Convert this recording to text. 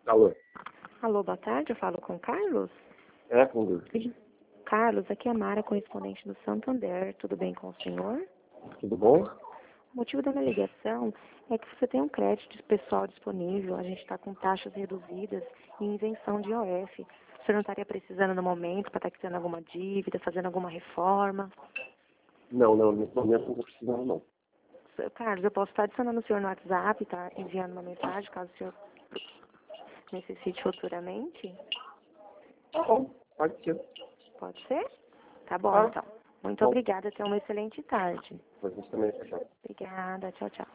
Alô? Alô, boa tarde, eu falo com o Carlos? É, com Carlos, aqui é a Mara, correspondente do Santander, tudo bem com o senhor? tudo bom? O motivo da minha ligação é que você tem um crédito pessoal disponível, a gente está com taxas reduzidas e isenção de IOF. O senhor não estaria precisando no momento para estar quitando alguma dívida, fazendo alguma reforma? Não, nesse momento não estou precisando não. Carlos, eu posso estar adicionando o senhor no WhatsApp, tá enviando uma mensagem, caso o senhor necessite futuramente? Tá bom, pode ser. Pode ser? Tá bom, Tá? então. Muito Bom, obrigada, tenha uma excelente tarde. mas você também fechado. Obrigada, tchau, tchau.